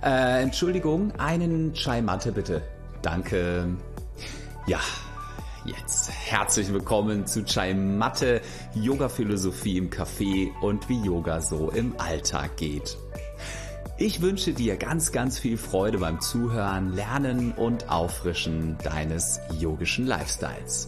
Entschuldigung, einen Chai Matte bitte. Danke. Ja, jetzt herzlich willkommen zu Chai Matte, Yoga-Philosophie im Café und wie Yoga so im Alltag geht. Ich wünsche dir ganz, ganz viel Freude beim Zuhören, Lernen und Auffrischen deines yogischen Lifestyles.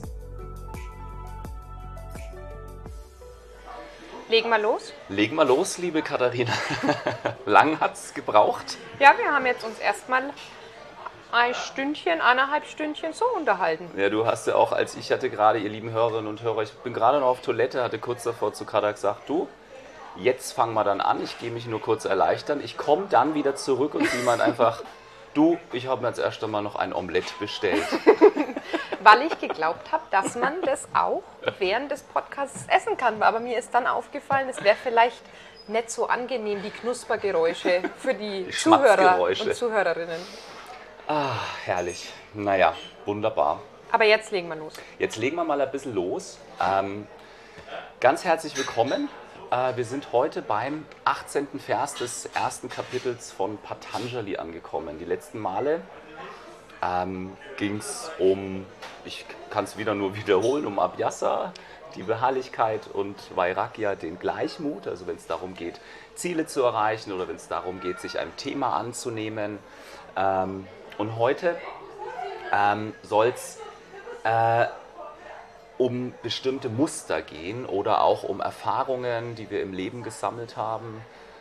Legen wir los? Legen wir los, liebe Katharina. Lang hat's gebraucht? Ja, wir haben jetzt uns erstmal ein Stündchen, 1,5 Stündchen so unterhalten. Ja, du hast ja auch, als ich hatte gerade, ihr lieben Hörerinnen und Hörer, ich bin gerade noch auf Toilette, hatte kurz davor zu Katha gesagt, du, jetzt fangen wir dann an, ich gehe mich nur kurz erleichtern, ich komme dann wieder zurück und sie meint einfach, du, ich habe mir jetzt erst einmal noch ein Omelett bestellt. Weil ich geglaubt habe, dass man das auch während des Podcasts essen kann. Aber mir ist dann aufgefallen, es wäre vielleicht nicht so angenehm, die Knuspergeräusche für die Zuhörer und Zuhörerinnen. Ah, herrlich. Naja, wunderbar. Aber jetzt legen wir los. Jetzt legen wir mal ein bisschen los. Ganz herzlich willkommen. Wir sind heute beim 18. Vers des ersten Kapitels von Patanjali angekommen. Die letzten Male ging es um, ich kann es wieder nur wiederholen, um Abhyasa, die Beharrlichkeit, und Vairagya, den Gleichmut, also wenn es darum geht, Ziele zu erreichen oder wenn es darum geht, sich einem Thema anzunehmen. Und heute soll es um bestimmte Muster gehen oder auch um Erfahrungen, die wir im Leben gesammelt haben,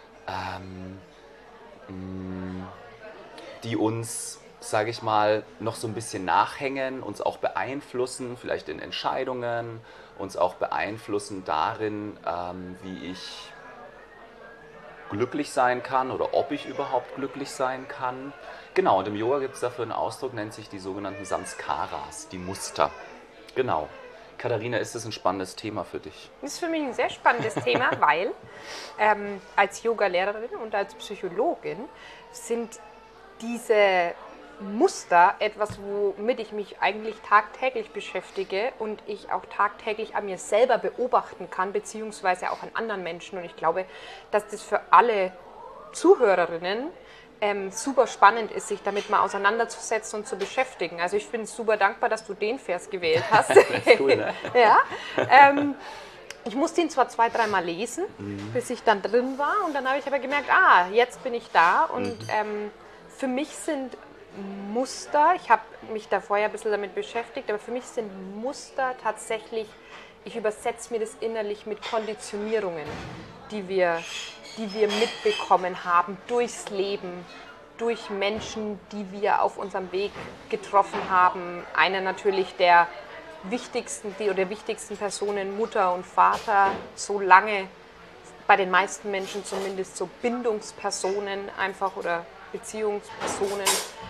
die uns, sage ich mal, noch so ein bisschen nachhängen, uns auch beeinflussen, vielleicht in Entscheidungen, uns auch beeinflussen darin, wie ich glücklich sein kann oder ob ich überhaupt glücklich sein kann. Genau, und im Yoga gibt es dafür einen Ausdruck, nennt sich die sogenannten Samskaras, die Muster. Genau. Katharina, ist das ein spannendes Thema für dich? Das ist für mich ein sehr spannendes Thema, weil als Yoga-Lehrerin und als Psychologin sind diese Muster etwas, womit ich mich eigentlich tagtäglich beschäftige und ich auch tagtäglich an mir selber beobachten kann, beziehungsweise auch an anderen Menschen. Und ich glaube, dass das für alle Zuhörerinnen super spannend ist, sich damit mal auseinanderzusetzen und zu beschäftigen. Also ich bin super dankbar, dass du den Vers gewählt hast. Das ist cool, ne? Ja. Ich musste ihn zwar 2-3 Mal lesen, bis ich dann drin war, und dann habe ich aber gemerkt, jetzt bin ich da. Und für mich sind Muster, ich habe mich da vorher ein bisschen damit beschäftigt, aber für mich sind Muster tatsächlich, ich übersetze mir das innerlich mit Konditionierungen, die wir mitbekommen haben durchs Leben, durch Menschen, die wir auf unserem Weg getroffen haben. Einer natürlich der wichtigsten Personen, Mutter und Vater, so lange bei den meisten Menschen zumindest so Bindungspersonen einfach oder Beziehungspersonen.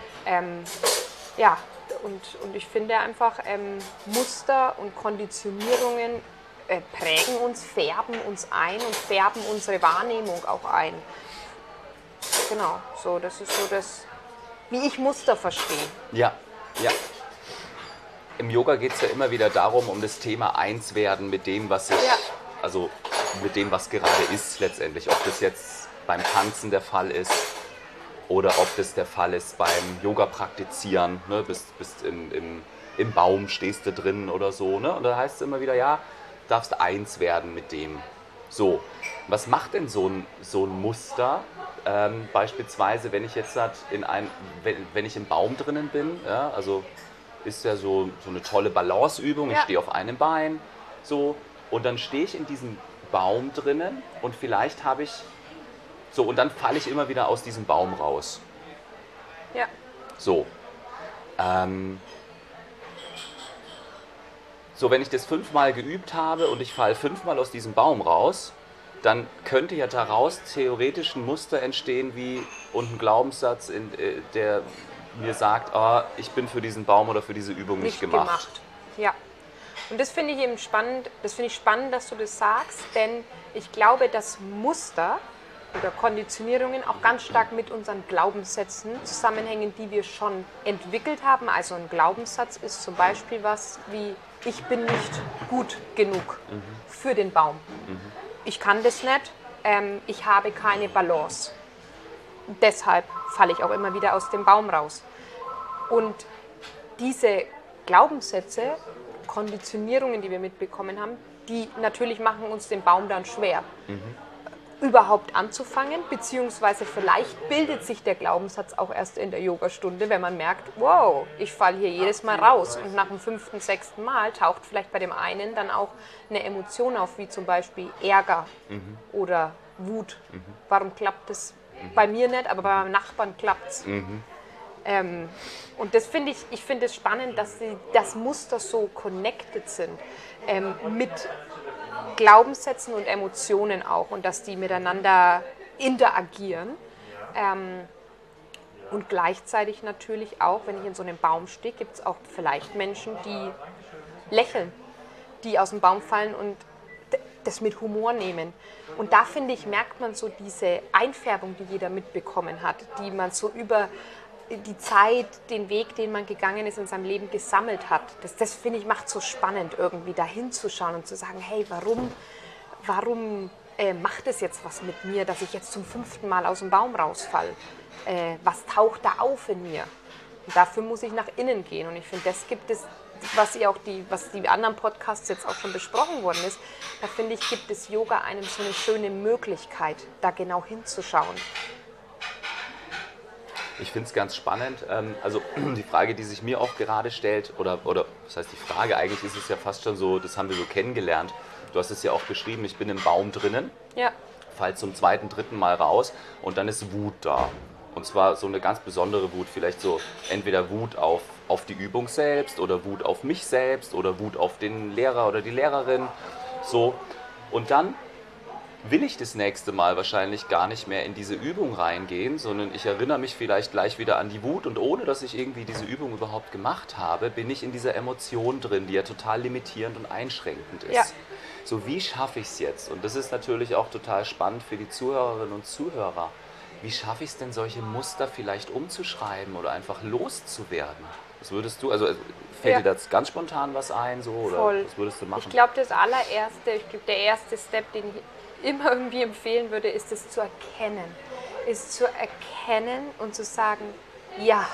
Und ich finde einfach, Muster und Konditionierungen prägen uns, färben uns ein und färben unsere Wahrnehmung auch ein. Genau, so, das ist so das, wie ich Muster verstehe. Ja, ja. Im Yoga geht es ja immer wieder darum, um das Thema eins werden mit dem, was also mit dem, was gerade ist letztendlich. Ob das jetzt beim Tanzen der Fall ist oder ob das der Fall ist beim Yoga praktizieren, ne? Bist im Baum, stehst du drin oder so. Ne? Und da heißt es immer wieder, darfst eins werden mit dem. So, was macht denn so ein Muster? Beispielsweise, wenn ich jetzt wenn ich im Baum drinnen bin, also ist ja so eine tolle Balanceübung, ich stehe auf einem Bein, so, und dann stehe ich in diesem Baum drinnen und vielleicht habe ich, so, und dann falle ich immer wieder aus diesem Baum raus. Ja. So. So, wenn ich das 5-mal geübt habe und ich falle 5-mal aus diesem Baum raus, dann könnte ja daraus theoretisch ein Muster entstehen und ein Glaubenssatz, der mir sagt, ich bin für diesen Baum oder für diese Übung nicht gemacht. Ja. Und das finde ich eben spannend, dass du das sagst, denn ich glaube, dass Muster oder Konditionierungen auch ganz stark mit unseren Glaubenssätzen zusammenhängen, die wir schon entwickelt haben. Also ein Glaubenssatz ist zum Beispiel was wie, ich bin nicht gut genug für den Baum. Ich kann das nicht, ich habe keine Balance. deshalb falle ich auch immer wieder aus dem Baum raus. Und diese Glaubenssätze, Konditionierungen, die wir mitbekommen haben, die natürlich machen uns den Baum dann schwer, überhaupt anzufangen, beziehungsweise vielleicht bildet sich der Glaubenssatz auch erst in der Yogastunde, wenn man merkt, wow, ich falle hier jedes Mal raus und nach dem 5., 6. Mal taucht vielleicht bei dem einen dann auch eine Emotion auf, wie zum Beispiel Ärger oder Wut. Warum klappt es bei mir nicht, aber bei meinem Nachbarn klappt es? Und das ich finde es spannend, dass das Muster so connected sind mit Glaubenssätzen und Emotionen auch und dass die miteinander interagieren. Und gleichzeitig natürlich auch, wenn ich in so einem Baum stehe, gibt es auch vielleicht Menschen, die lächeln, die aus dem Baum fallen und das mit Humor nehmen. Und da, finde ich, merkt man so diese Einfärbung, die jeder mitbekommen hat, die man so über die Zeit, den Weg, den man gegangen ist in seinem Leben gesammelt hat. Das finde ich, macht so spannend, irgendwie da hinzuschauen und zu sagen, hey, warum macht es jetzt was mit mir, dass ich jetzt zum 5. Mal aus dem Baum rausfalle? Was taucht da auf in mir? Und dafür muss ich nach innen gehen. Und ich finde, das gibt es, was die anderen Podcasts jetzt auch schon besprochen worden ist, da finde ich, gibt es Yoga einem so eine schöne Möglichkeit, da genau hinzuschauen. Ich finde es ganz spannend. Also die Frage, die sich mir auch gerade stellt, oder was heißt die Frage, eigentlich ist es ja fast schon so, das haben wir so kennengelernt. Du hast es ja auch beschrieben, ich bin im Baum drinnen, fall zum 2., 3. Mal raus und dann ist Wut da. Und zwar so eine ganz besondere Wut, vielleicht so entweder Wut auf die Übung selbst oder Wut auf mich selbst oder Wut auf den Lehrer oder die Lehrerin. So. Und dann will ich das nächste Mal wahrscheinlich gar nicht mehr in diese Übung reingehen, sondern ich erinnere mich vielleicht gleich wieder an die Wut und ohne, dass ich irgendwie diese Übung überhaupt gemacht habe, bin ich in dieser Emotion drin, die ja total limitierend und einschränkend ist. Ja. So, wie schaffe ich es jetzt? Und das ist natürlich auch total spannend für die Zuhörerinnen und Zuhörer. Wie schaffe ich es denn, solche Muster vielleicht umzuschreiben oder einfach loszuwerden? Was würdest du, also fällt dir das ganz spontan was ein, so, oder voll. Was würdest du machen? Ich glaube, der erste Step, den ich immer irgendwie empfehlen würde, ist es zu erkennen. Und zu sagen, ja,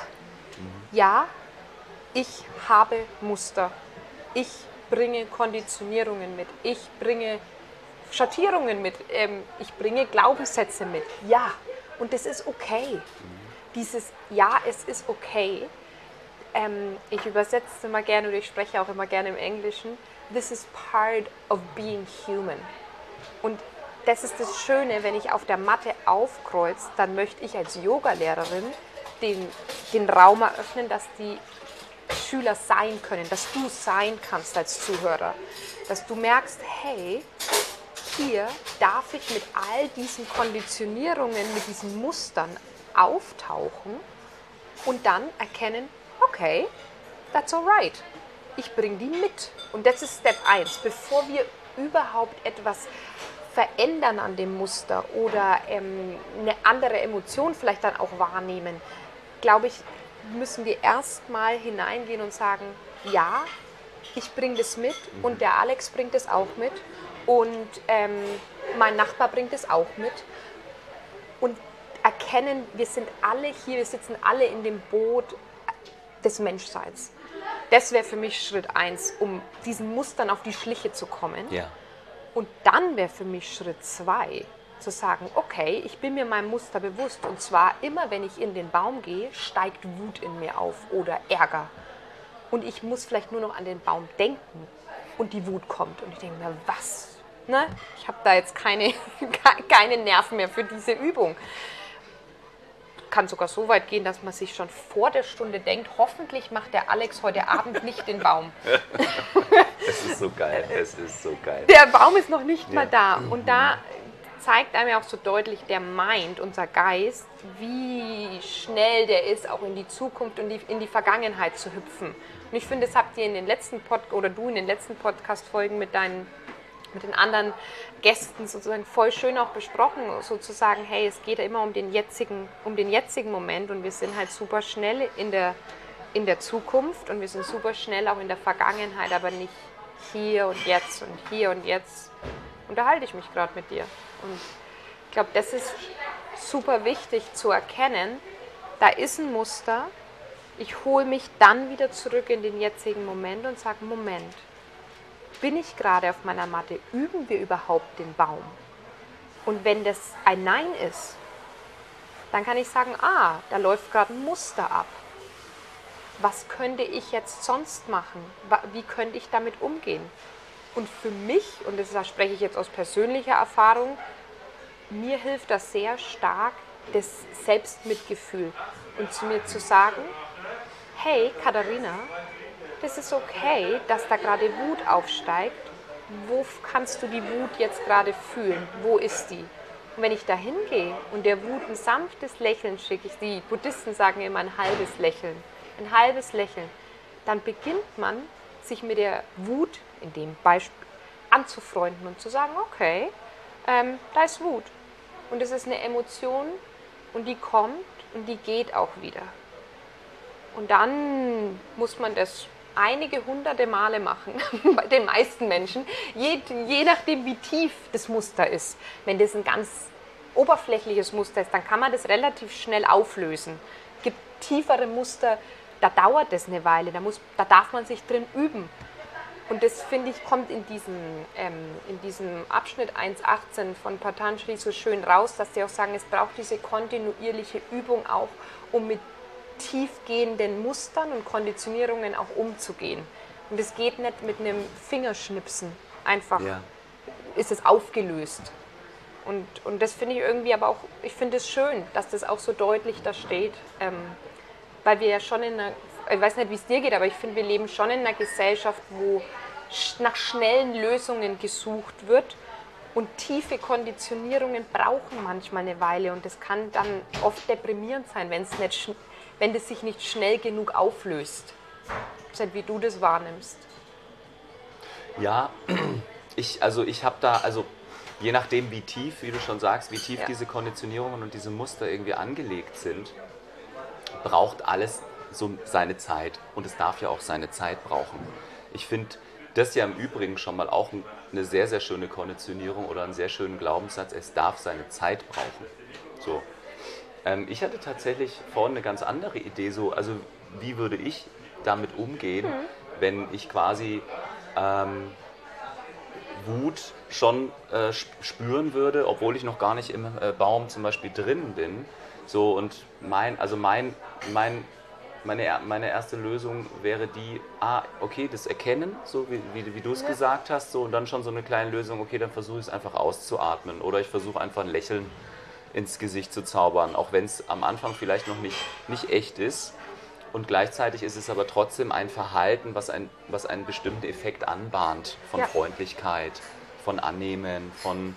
ich habe Muster. Ich bringe Konditionierungen mit. Ich bringe Schattierungen mit. Ich bringe Glaubenssätze mit. Ja, und das ist okay. Dieses Ja, es ist okay. Ich übersetze es immer gerne oder ich spreche auch immer gerne im Englischen. This is part of being human. Und das ist das Schöne, wenn ich auf der Matte aufkreuze, dann möchte ich als Yogalehrerin den Raum eröffnen, dass die Schüler sein können, dass du sein kannst als Zuhörer. Dass du merkst, hey, hier darf ich mit all diesen Konditionierungen, mit diesen Mustern auftauchen und dann erkennen, okay, that's alright. Ich bringe die mit. Und das ist Step 1. Bevor wir überhaupt etwas verändern an dem Muster oder eine andere Emotion vielleicht dann auch wahrnehmen, glaube ich, müssen wir erstmal hineingehen und sagen, ja, ich bringe das mit und der Alex bringt es auch mit und mein Nachbar bringt es auch mit und erkennen, wir sind alle hier, wir sitzen alle in dem Boot des Menschseins. Das wäre für mich Schritt 1, um diesen Mustern auf die Schliche zu kommen. Ja. Und dann wäre für mich Schritt 2, zu sagen, okay, ich bin mir meinem Muster bewusst. Und zwar immer, wenn ich in den Baum gehe, steigt Wut in mir auf oder Ärger. Und ich muss vielleicht nur noch an den Baum denken und die Wut kommt. Und ich denke mir, was? Ne? Ich habe da jetzt keine Nerven mehr für diese Übung. Kann sogar so weit gehen, dass man sich schon vor der Stunde denkt, hoffentlich macht der Alex heute Abend nicht den Baum. Es ist so geil, es ist so geil. Der Baum ist noch nicht mal da. Und da zeigt einem ja auch so deutlich der Mind, unser Geist, wie schnell der ist, auch in die Zukunft und in die Vergangenheit zu hüpfen. Und ich finde, das habt ihr in den letzten Podcast-Folgen mit den anderen Gästen sozusagen voll schön auch besprochen, sozusagen, hey, es geht ja immer um den jetzigen Moment und wir sind halt super schnell in der Zukunft und wir sind super schnell auch in der Vergangenheit, aber nicht hier und jetzt unterhalte ich mich gerade mit dir. Und ich glaube, das ist super wichtig zu erkennen, da ist ein Muster, ich hole mich dann wieder zurück in den jetzigen Moment und sage, Moment, bin ich gerade auf meiner Matte, üben wir überhaupt den Baum? Und wenn das ein Nein ist, dann kann ich sagen, da läuft gerade ein Muster ab. Was könnte ich jetzt sonst machen? Wie könnte ich damit umgehen? Und für mich, und das spreche ich jetzt aus persönlicher Erfahrung, mir hilft das sehr stark, das Selbstmitgefühl. Und zu mir zu sagen, hey Katharina, das ist okay, dass da gerade Wut aufsteigt. Wo kannst du die Wut jetzt gerade fühlen? Wo ist die? Und wenn ich da hingehe und der Wut ein sanftes Lächeln schicke, die Buddhisten sagen immer ein halbes Lächeln, dann beginnt man, sich mit der Wut in dem Beispiel anzufreunden und zu sagen, okay, da ist Wut. Und es ist eine Emotion und die kommt und die geht auch wieder. Und dann muss man das einige hunderte Male machen, bei den meisten Menschen, je nachdem wie tief das Muster ist. Wenn das ein ganz oberflächliches Muster ist, dann kann man das relativ schnell auflösen. Es gibt tiefere Muster, da dauert das eine Weile, da darf man sich drin üben. Und das, finde ich, kommt in diesem Abschnitt 1.18 von Patanjali so schön raus, dass sie auch sagen, es braucht diese kontinuierliche Übung auch, um mit tiefgehenden Mustern und Konditionierungen auch umzugehen. Und es geht nicht mit einem Fingerschnipsen, einfach ist es aufgelöst. Und das finde ich irgendwie aber auch, ich finde es schön, dass das auch so deutlich da steht, weil wir ja schon ich weiß nicht, wie es dir geht, aber ich finde, wir leben schon in einer Gesellschaft, wo nach schnellen Lösungen gesucht wird und tiefe Konditionierungen brauchen manchmal eine Weile und das kann dann oft deprimierend sein, wenn das sich nicht schnell genug auflöst. Wie du das wahrnimmst. Ja, ich habe da, je nachdem wie tief, wie du schon sagst, wie tief diese Konditionierungen und diese Muster irgendwie angelegt sind, braucht alles so seine Zeit und es darf ja auch seine Zeit brauchen. Ich finde das ja im Übrigen schon mal auch eine sehr, sehr schöne Konditionierung oder einen sehr schönen Glaubenssatz, es darf seine Zeit brauchen. So. Ich hatte tatsächlich vorhin eine ganz andere Idee, also wie würde ich damit umgehen, wenn ich quasi Wut schon spüren würde, obwohl ich noch gar nicht im Baum zum Beispiel drin bin. So, und meine erste Lösung wäre die, okay, das Erkennen, so wie du es gesagt hast, so, und dann schon so eine kleine Lösung, okay, dann versuche ich es einfach auszuatmen oder ich versuche einfach ein Lächeln ins Gesicht zu zaubern, auch wenn es am Anfang vielleicht noch nicht echt ist. Und gleichzeitig ist es aber trotzdem ein Verhalten, was einen bestimmten Effekt anbahnt von Freundlichkeit, von Annehmen, von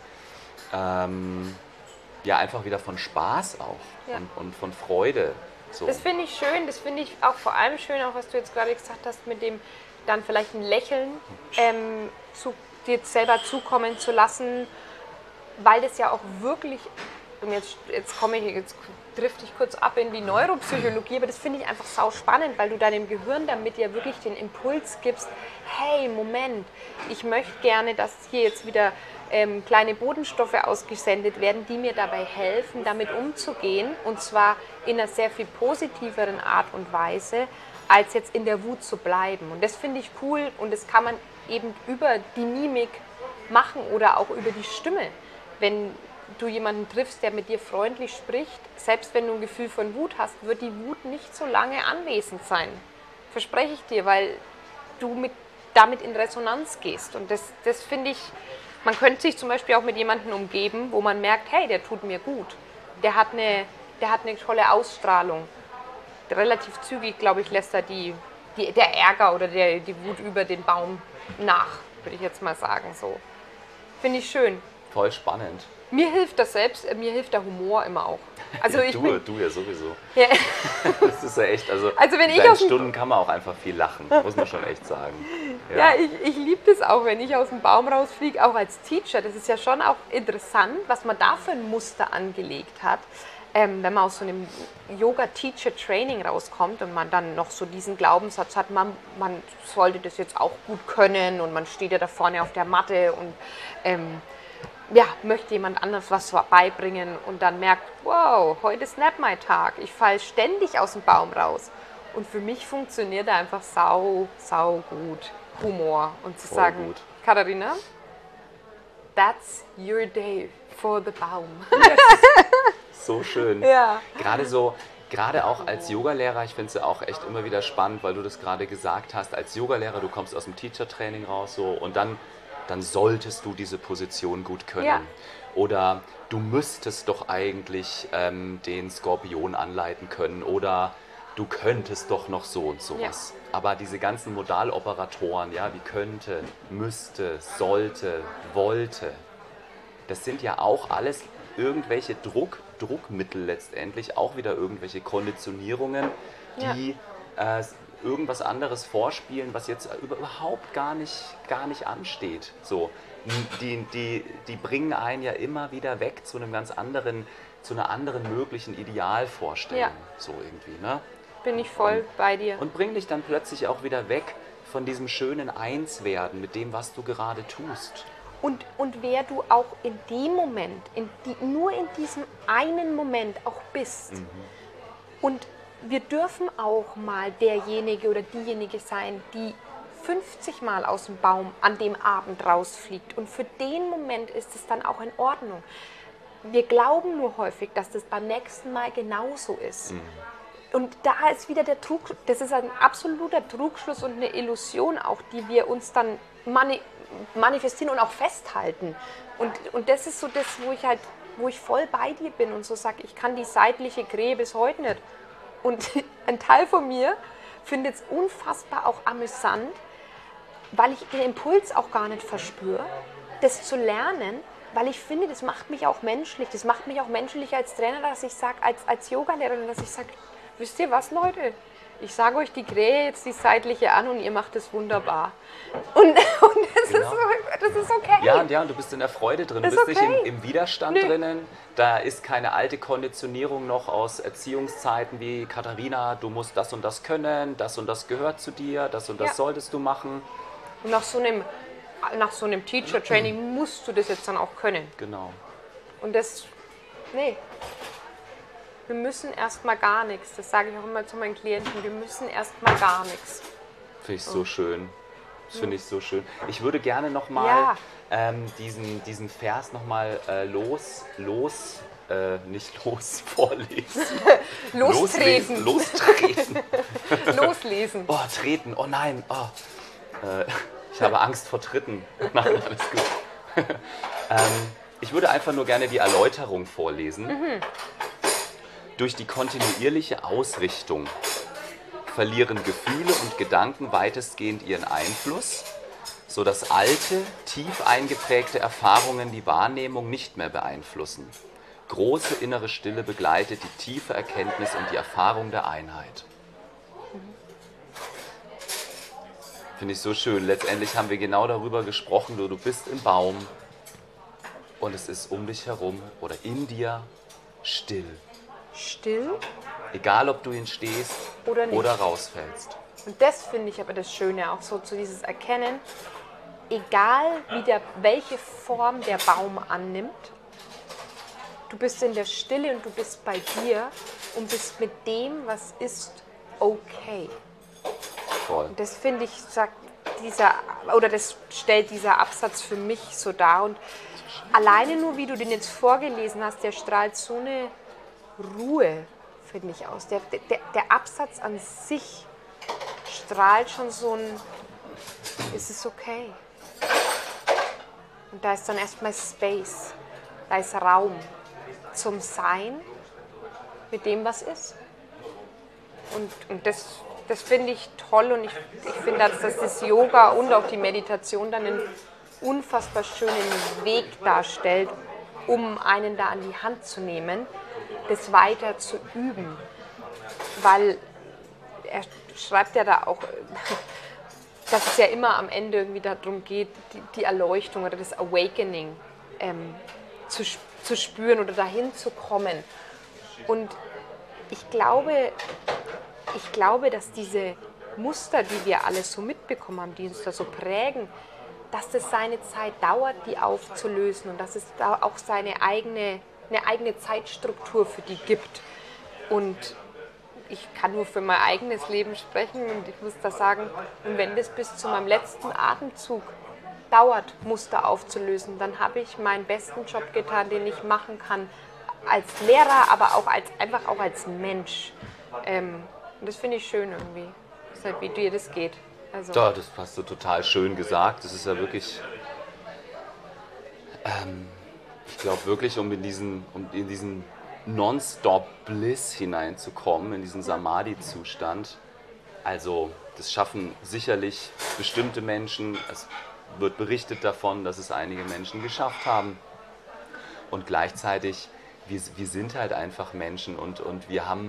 einfach wieder von Spaß auch und von Freude. So. Das finde ich schön, das finde ich auch vor allem schön, auch was du jetzt gerade gesagt hast, mit dem dann vielleicht ein Lächeln dir selber zukommen zu lassen, weil das ja auch wirklich, und jetzt drifte ich kurz ab in die Neuropsychologie, aber das finde ich einfach sau spannend, weil du deinem Gehirn damit ja wirklich den Impuls gibst, hey, Moment, ich möchte gerne, dass hier jetzt wieder kleine Bodenstoffe ausgesendet werden, die mir dabei helfen, damit umzugehen, und zwar in einer sehr viel positiveren Art und Weise, als jetzt in der Wut zu bleiben. Und das finde ich cool und das kann man eben über die Mimik machen oder auch über die Stimme. Wenn du jemanden triffst, der mit dir freundlich spricht, selbst wenn du ein Gefühl von Wut hast, wird die Wut nicht so lange anwesend sein. Verspreche ich dir, weil du damit in Resonanz gehst. Und das finde ich, man könnte sich zum Beispiel auch mit jemandem umgeben, wo man merkt, hey, der tut mir gut. Der hat eine tolle Ausstrahlung. Relativ zügig, glaube ich, lässt er der Ärger oder die Wut über den Baum nach, würde ich jetzt mal sagen. So. Finde ich schön. Voll spannend. Mir hilft das selbst, mir hilft der Humor immer auch. Also du ja sowieso. Ja. Das ist ja echt, wenn ich in Stunden kann man auch einfach viel lachen, muss man schon echt sagen. Ja, ich liebe das auch, wenn ich aus dem Baum rausfliege, auch als Teacher. Das ist ja schon auch interessant, was man da für ein Muster angelegt hat. Wenn man aus so einem Yoga-Teacher-Training rauskommt und man dann noch so diesen Glaubenssatz hat, man sollte das jetzt auch gut können und man steht ja da vorne auf der Matte und möchte jemand anders was beibringen und dann merkt, wow, heute ist nicht mein Tag. Ich falle ständig aus dem Baum raus. Und für mich funktioniert einfach sau gut Humor. Und zu sagen, gut. Katharina, that's your day for the Baum. So schön. Ja. Gerade auch als Yogalehrer, ich finde es ja auch echt immer wieder spannend, weil du das gerade gesagt hast, als Yogalehrer, du kommst aus dem Teacher-Training raus so, und dann solltest du diese Position gut können. Ja. Oder du müsstest doch eigentlich den Skorpion anleiten können oder du könntest doch noch so und sowas. Ja. Aber diese ganzen Modaloperatoren, ja, wie könnte, müsste, sollte, wollte, das sind ja auch alles irgendwelche Druckmittel letztendlich, auch wieder irgendwelche Konditionierungen, die irgendwas anderes vorspielen, was jetzt überhaupt gar nicht ansteht. So, die bringen einen ja immer wieder weg zu einem ganz anderen, zu einer anderen möglichen Idealvorstellung. Ja. So irgendwie, ne? Bin ich voll bei dir. Und bring dich dann plötzlich auch wieder weg von diesem schönen Einswerden mit dem, was du gerade tust. Und wer du auch in dem Moment, nur in diesem einen Moment auch bist. Mhm. Und wir dürfen auch mal derjenige oder diejenige sein, die 50 Mal aus dem Baum an dem Abend rausfliegt. Und für den Moment ist es dann auch in Ordnung. Wir glauben nur häufig, dass das beim nächsten Mal genauso ist. Mhm. Und da ist wieder der Trug, das ist ein absoluter Trugschluss und eine Illusion auch, die wir uns dann manifestieren und auch festhalten. Und das ist so das, wo ich voll bei dir bin und so sage, ich kann die seitliche Krähe bis heute nicht. Und ein Teil von mir findet es unfassbar auch amüsant, weil ich den Impuls auch gar nicht verspüre, das zu lernen, weil ich finde, das macht mich auch menschlich. Das macht mich auch menschlich als Trainer, dass ich sage, als Yogalehrerin, dass ich sage, wisst ihr was, Leute? Ich sage euch die Krähe jetzt die seitliche an und ihr macht es wunderbar. Und das ist okay. Ja, und du bist in der Freude drin. Du bist nicht im Widerstand drinnen. Da ist keine alte Konditionierung noch aus Erziehungszeiten wie Katharina, du musst das und das können, das und das gehört zu dir, das und das solltest du machen. Und nach so einem Teacher-Training musst du das jetzt dann auch können. Genau. Und wir müssen erstmal gar nichts. Das sage ich auch immer zu meinen Klienten. Wir müssen erstmal gar nichts. Finde ich so schön. Das finde ich so schön. Ich würde gerne nochmal diesen Vers nochmal nicht los vorlesen. Lostreten. Lostreten. Loslesen. Oh, treten. Oh nein. Oh. Ich habe Angst vor Tritten. Nein, alles gut. Ich würde einfach nur gerne die Erläuterung vorlesen. Mhm. Durch die kontinuierliche Ausrichtung verlieren Gefühle und Gedanken weitestgehend ihren Einfluss, sodass alte, tief eingeprägte Erfahrungen die Wahrnehmung nicht mehr beeinflussen. Große innere Stille begleitet die tiefe Erkenntnis und die Erfahrung der Einheit. Finde ich so schön. Letztendlich haben wir genau darüber gesprochen, du bist im Baum und es ist um dich herum oder in dir still. Still? Egal, ob du ihn stehst oder rausfällst. Und das finde ich aber das Schöne, auch so zu dieses Erkennen, egal welche Form der Baum annimmt, du bist in der Stille und du bist bei dir und bist mit dem, was ist, okay. Voll. Und das finde ich, das stellt dieser Absatz für mich so dar. Und alleine nur, wie du den jetzt vorgelesen hast, der strahlt so eine Ruhe, finde ich, aus. Der Absatz an sich strahlt schon so ein, ist es okay. Und da ist dann erstmal Space, da ist Raum zum Sein mit dem, was ist. Und das finde ich toll und ich finde, dass das Yoga und auch die Meditation dann einen unfassbar schönen Weg darstellt, um einen da an die Hand zu nehmen, das weiter zu üben. Weil er schreibt ja da auch, dass es ja immer am Ende irgendwie darum geht, die Erleuchtung oder das Awakening zu spüren oder dahin zu kommen. Und ich glaube, dass diese Muster, die wir alle so mitbekommen haben, die uns da so prägen, dass das seine Zeit dauert, die aufzulösen und dass es da auch eine eigene Zeitstruktur für die gibt. Und ich kann nur für mein eigenes Leben sprechen und ich muss da sagen, und wenn das bis zu meinem letzten Atemzug dauert, Muster aufzulösen, dann habe ich meinen besten Job getan, den ich machen kann, als Lehrer, aber auch einfach auch als Mensch. Und das finde ich schön irgendwie, deshalb, wie dir das geht. Also. Ja, das hast du total schön gesagt. Das ist ja wirklich, ich glaube wirklich, um in diesen Non-Stop-Bliss hineinzukommen, in diesen Samadhi-Zustand. Also das schaffen sicherlich bestimmte Menschen. Es wird berichtet davon, dass es einige Menschen geschafft haben. Und gleichzeitig, wir sind halt einfach Menschen und wir haben,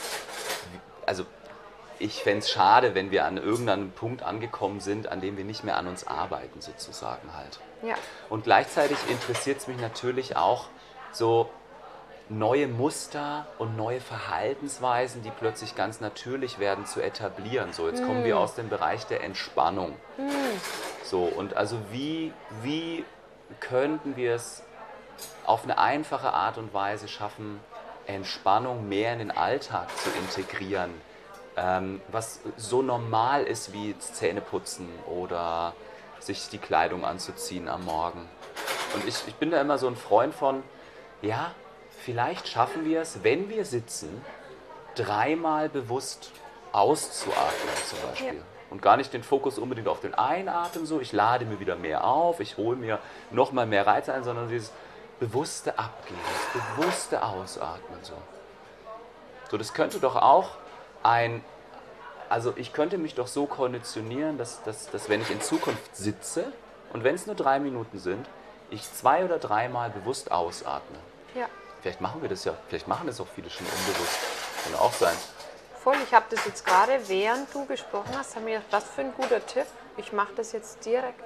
also ich fände es schade, wenn wir an irgendeinem Punkt angekommen sind, an dem wir nicht mehr an uns arbeiten, sozusagen halt. Ja. Und gleichzeitig interessiert es mich natürlich auch, so neue Muster und neue Verhaltensweisen, die plötzlich ganz natürlich werden, zu etablieren. So, jetzt kommen wir aus dem Bereich der Entspannung. So, und also wie könnten wir es auf eine einfache Art und Weise schaffen, Entspannung mehr in den Alltag zu integrieren, was so normal ist wie Zähneputzen oder sich die Kleidung anzuziehen am Morgen. Und ich bin da immer so ein Freund von, ja, vielleicht schaffen wir es, wenn wir sitzen, 3-mal bewusst auszuatmen zum Beispiel. Ja. Und gar nicht den Fokus unbedingt auf den Einatmen, so ich lade mir wieder mehr auf, ich hole mir nochmal mehr Reiz ein, sondern dieses bewusste Abgehen, das bewusste Ausatmen. So, das könnte doch auch also ich könnte mich doch so konditionieren, dass wenn ich in Zukunft sitze und wenn es nur 3 Minuten sind, ich 2- oder 3-mal bewusst ausatme. Ja. Vielleicht machen wir das ja, vielleicht machen das auch viele schon unbewusst. Kann auch sein. Voll, ich habe das jetzt gerade, während du gesprochen hast, haben wir gedacht, was für ein guter Tipp. Ich mache das jetzt direkt.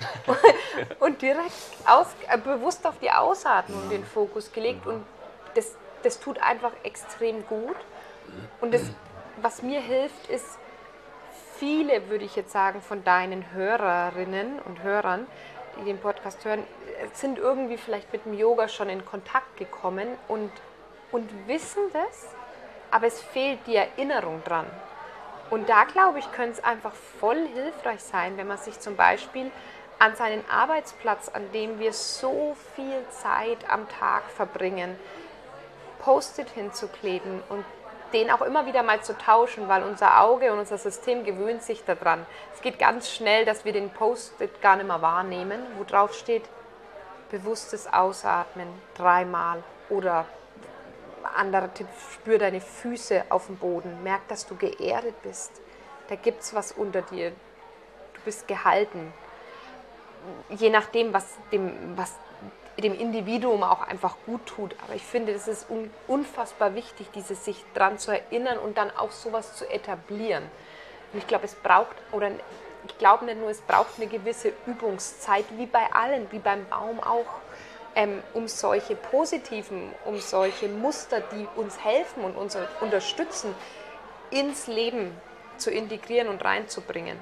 Und direkt bewusst auf die Ausatmung den Fokus gelegt. Und das tut einfach extrem gut. Und das, was mir hilft, ist, viele, würde ich jetzt sagen, von deinen Hörerinnen und Hörern, die den Podcast hören, sind irgendwie vielleicht mit dem Yoga schon in Kontakt gekommen und wissen das, aber es fehlt die Erinnerung dran. Und da, glaube ich, könnte es einfach voll hilfreich sein, wenn man sich zum Beispiel an seinen Arbeitsplatz, an dem wir so viel Zeit am Tag verbringen, Post-it hinzukleben und den auch immer wieder mal zu tauschen, weil unser Auge und unser System gewöhnt sich daran. Es geht ganz schnell, dass wir den Post-it gar nicht mehr wahrnehmen, wo drauf steht, bewusstes Ausatmen 3-mal oder anderer Tipp, spür deine Füße auf dem Boden, merk, dass du geerdet bist. Da gibt es was unter dir. Du bist gehalten. Je nachdem, was dem Individuum auch einfach gut tut. Aber ich finde, das ist unfassbar wichtig, sich dran zu erinnern und dann auch sowas zu etablieren. Und ich glaube, es braucht eine gewisse Übungszeit, wie bei allen, wie beim Baum auch, um solche Muster, die uns helfen und uns unterstützen, ins Leben zu integrieren und reinzubringen.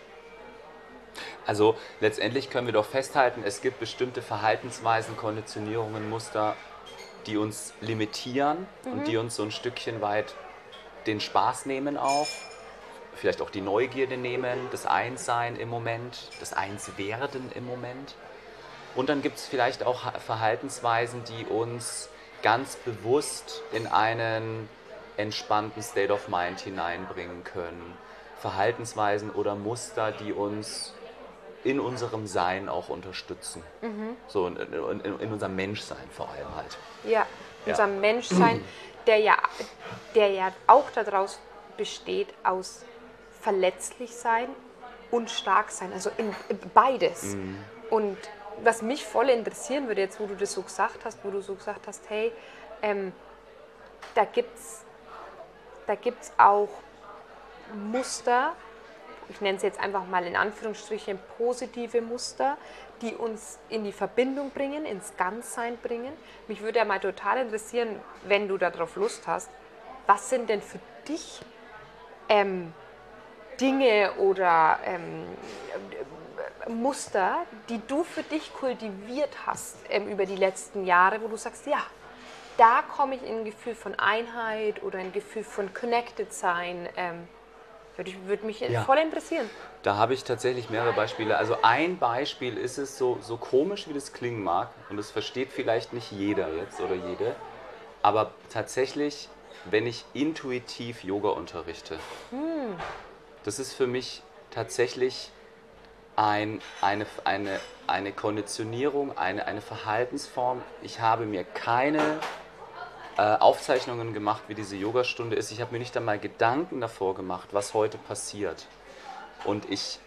Also letztendlich können wir doch festhalten, es gibt bestimmte Verhaltensweisen, Konditionierungen, Muster, die uns limitieren und die uns so ein Stückchen weit den Spaß nehmen auch, vielleicht auch die Neugierde nehmen, das Einssein im Moment, das Einswerden im Moment. Und dann gibt es vielleicht auch Verhaltensweisen, die uns ganz bewusst in einen entspannten State of Mind hineinbringen können. Verhaltensweisen oder Muster, die uns in unserem Sein auch unterstützen. So in unserem Menschsein vor allem halt. Ja, unser Menschsein, der ja auch daraus besteht, aus verletzlich sein und stark sein, also in beides. Und was mich voll interessieren würde, jetzt wo du das so gesagt hast, hey, da gibt's auch Muster, ich nenne es jetzt einfach mal in Anführungsstrichen positive Muster, die uns in die Verbindung bringen, ins Ganzsein bringen. Mich würde ja mal total interessieren, wenn du darauf Lust hast, was sind denn für dich Dinge oder Muster, die du für dich kultiviert hast über die letzten Jahre, wo du sagst, ja, da komme ich in ein Gefühl von Einheit oder ein Gefühl von Connected sein. Würde mich voll interessieren. Da habe ich tatsächlich mehrere Beispiele. Also ein Beispiel ist es, so komisch wie das klingen mag, und das versteht vielleicht nicht jeder jetzt oder jede, aber tatsächlich, wenn ich intuitiv Yoga unterrichte, das ist für mich tatsächlich eine Konditionierung, eine Verhaltensform. Ich habe mir keine Aufzeichnungen gemacht, wie diese Yogastunde ist. Ich habe mir nicht einmal Gedanken davor gemacht, was heute passiert. Und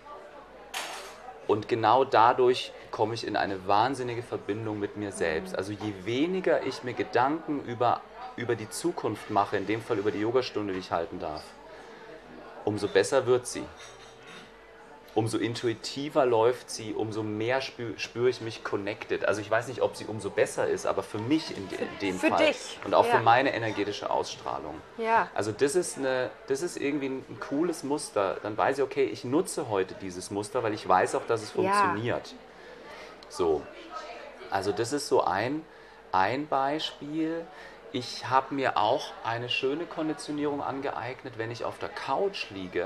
genau dadurch komme ich in eine wahnsinnige Verbindung mit mir selbst. Also je weniger ich mir Gedanken über die Zukunft mache, in dem Fall über die Yogastunde, die ich halten darf, umso besser wird sie. Umso intuitiver läuft sie, umso mehr spüre ich mich connected. Also ich weiß nicht, ob sie umso besser ist, aber für mich in dem Fall. Für dich. Und auch für meine energetische Ausstrahlung. Ja. Also das ist irgendwie ein cooles Muster. Dann weiß ich, okay, ich nutze heute dieses Muster, weil ich weiß auch, dass es funktioniert. So. Also das ist so ein Beispiel. Ich habe mir auch eine schöne Konditionierung angeeignet, wenn ich auf der Couch liege.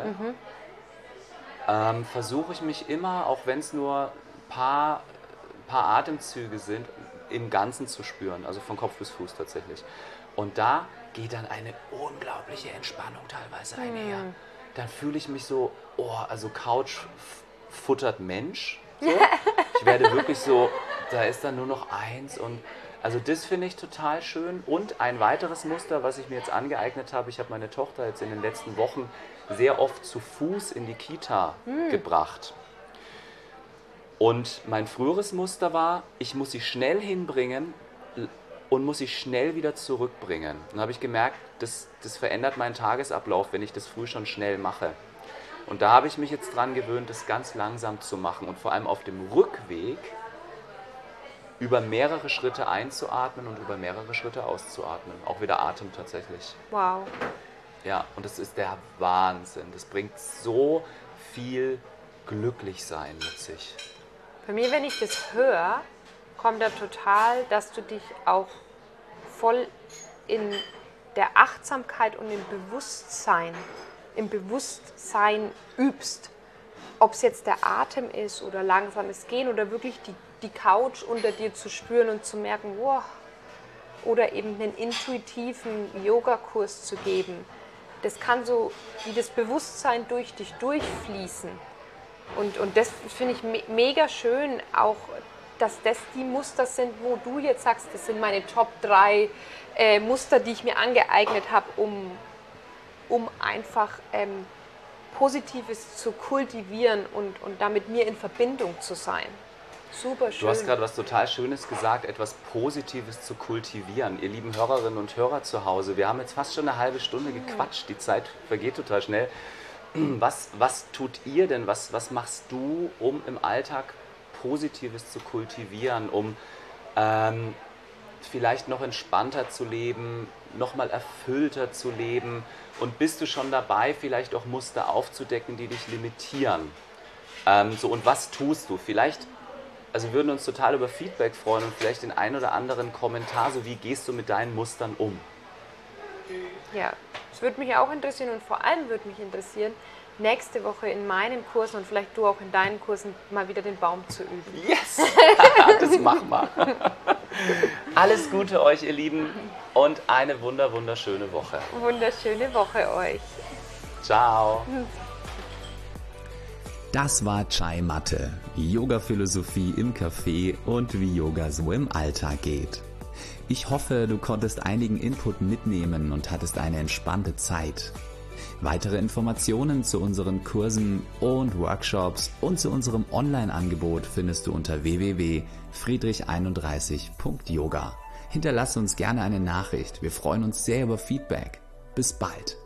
Versuche ich mich immer, auch wenn es nur ein paar Atemzüge sind, im Ganzen zu spüren, also von Kopf bis Fuß tatsächlich. Und da geht dann eine unglaubliche Entspannung teilweise einher. Dann fühle ich mich so, also Couch futtert Mensch. So. Ich werde wirklich so, da ist dann nur noch eins, und also das finde ich total schön. Und ein weiteres Muster, was ich mir jetzt angeeignet habe, ich habe meine Tochter jetzt in den letzten Wochen sehr oft zu Fuß in die Kita gebracht. Und mein früheres Muster war, ich muss sie schnell hinbringen und muss sie schnell wieder zurückbringen. Und dann habe ich gemerkt, das verändert meinen Tagesablauf, wenn ich das früh schon schnell mache. Und da habe ich mich jetzt dran gewöhnt, das ganz langsam zu machen und vor allem auf dem Rückweg über mehrere Schritte einzuatmen und über mehrere Schritte auszuatmen. Auch wieder Atem tatsächlich. Wow. Ja, und das ist der Wahnsinn. Das bringt so viel Glücklichsein mit sich. Bei mir, wenn ich das höre, kommt da total, dass du dich auch voll in der Achtsamkeit und im Bewusstsein übst. Ob es jetzt der Atem ist oder langsames Gehen oder wirklich die Couch unter dir zu spüren und zu merken, wow, oder eben einen intuitiven Yogakurs zu geben. Das kann so wie das Bewusstsein durch dich durchfließen. Und das finde ich mega schön, auch dass das die Muster sind, wo du jetzt sagst, das sind meine Top 3 Muster, die ich mir angeeignet habe, um einfach Positives zu kultivieren und da mit mir in Verbindung zu sein. Super schön. Du hast gerade was total Schönes gesagt, etwas Positives zu kultivieren. Ihr lieben Hörerinnen und Hörer zu Hause, wir haben jetzt fast schon eine halbe Stunde gequatscht, die Zeit vergeht total schnell. Was tut ihr denn, was machst du, um im Alltag Positives zu kultivieren, um vielleicht noch entspannter zu leben, noch mal erfüllter zu leben? Und bist du schon dabei, vielleicht auch Muster aufzudecken, die dich limitieren? Und was tust du? Vielleicht, also wir würden uns total über Feedback freuen und vielleicht den einen oder anderen Kommentar, so wie gehst du mit deinen Mustern um? Ja, das würde mich auch interessieren, und vor allem würde mich interessieren, nächste Woche in meinen Kursen und vielleicht du auch in deinen Kursen mal wieder den Baum zu üben. Yes! Das machen wir. Alles Gute euch, ihr Lieben, und eine wunderschöne Woche. Wunderschöne Woche euch. Ciao. Das war Chai Matte, Yoga-Philosophie im Café und wie Yoga so im Alltag geht. Ich hoffe, du konntest einigen Input mitnehmen und hattest eine entspannte Zeit. Weitere Informationen zu unseren Kursen und Workshops und zu unserem Online-Angebot findest du unter www.friedrich31.yoga. Hinterlasse uns gerne eine Nachricht. Wir freuen uns sehr über Feedback. Bis bald.